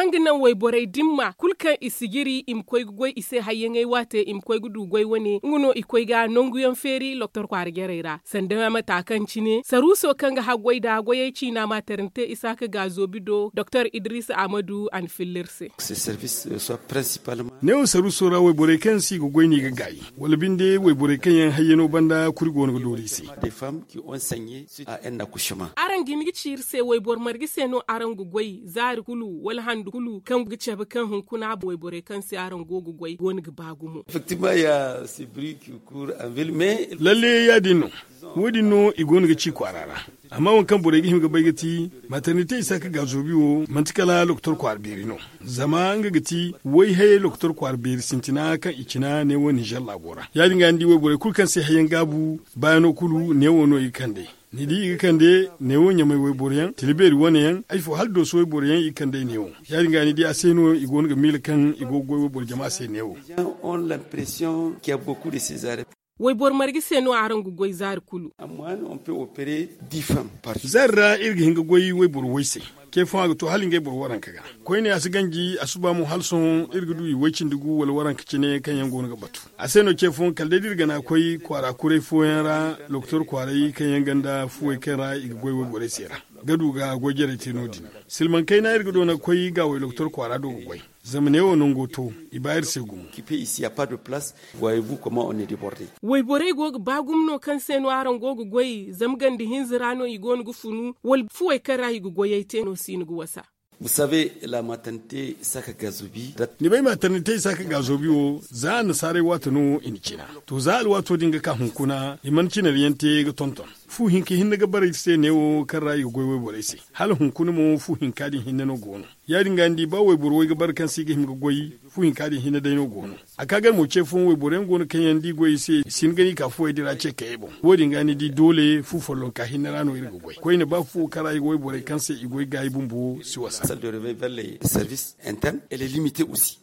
kanginan wai borai dimma kulkan isigiri imkoi gugoi ise hayengai wate imkoi gudu goi wani nguno ikoi ga nonguyon feri loktor kwargerera sanda matakan cine saruso kanga hagwai da goye cina maternité isaka ga zobido Dr Idris Amadou an filirse ce service soit principalement ne saruso ra wai borai kan si gugoi ni gagai wala binde wai borai kan yan hayeno banda kurigo no dori si des femmes qui ont saigné suite à un accouchement aran gimi cirse wai bor margise no aran gugoi zari kulu wala handu kulu kan gice ba kan hunkuna wai borai kan si aran gogu goi goni bagumo effectivement il y a ce bruit qui court en ville mais lalle ya dino wodi no igoni ga ci kwarara amma wankan borai gi himga baygati maternité isaka ga zobiwo mantikala doktor kwarberi no zama nga gati wai haye doktor kwarberi sintina kan ikina ne woni jalla gora ya dinga andi wai borai kulkan sai hayen gabu bayano kulu ne wono ikande ni di ikande ne wonya mai wai borai tilberi woni yan aifo haldo so wai borai ikande ne wo ya dinga ni di aseno igoni ga milkan igogo wai borai jama'a sai ne wo on l'impression qu'il y a beaucoup de ces arrêts. Wai bor margise no aran gugoi zar kulu. Amma on peut opérer 10 femmes par jour. Zarra irga hinga goyi wai bor waise. Ke fa ga to halin ga bor waran kaga. Koi ne asu ganji asuba mu halson irga duyi waicin dugu wal waran kicine kan yango ga batu. Aseno ke fon kalde dirga na koi kwara kure fo yara doktor kwarai kan yanganda fuwe kera iga goyi wai bor sera. Gadu ga gojere tinodin. Silman kai na irga do na koi ga wai doktor kwara do goyi. Zamane wonon goto ibayar segumu. Kipe ici y a pas de place. Voyez-vous comment on est débordé. Wai borai gog bagum no kan seno aran gogu goyi zamgandi hinzirano igon gufunu wal fuwe kara igu goyete no sinu wasa. Vous savez, la maternité Isaka Gazobi. Ni bai maternité Isaka Gazobi o za na sare wata no inikina. To za al wato dinga ka hunkuna iman kina riyante ga tonton. Fu hinki hinna ga bare se ne o kan rayu goyi bore se. Hal hunkuna mo fu hinka din hinna no gono. Ya dinga ndi ba wai boro ga barkan si ga himga goyi fu hinka din hinna dai no gono. Aka ga mu ce fu wai bore gono kan yandi goyi se sin gani ka fu dira ce ka yebo. Wodi ngani di dole fu folon ka hinna rano irgo goyi. Ko ne ba fu kara goyi bore kan se igoyi ga ibumbu si wasa. De réveil vers les services internes, elle est limitée aussi.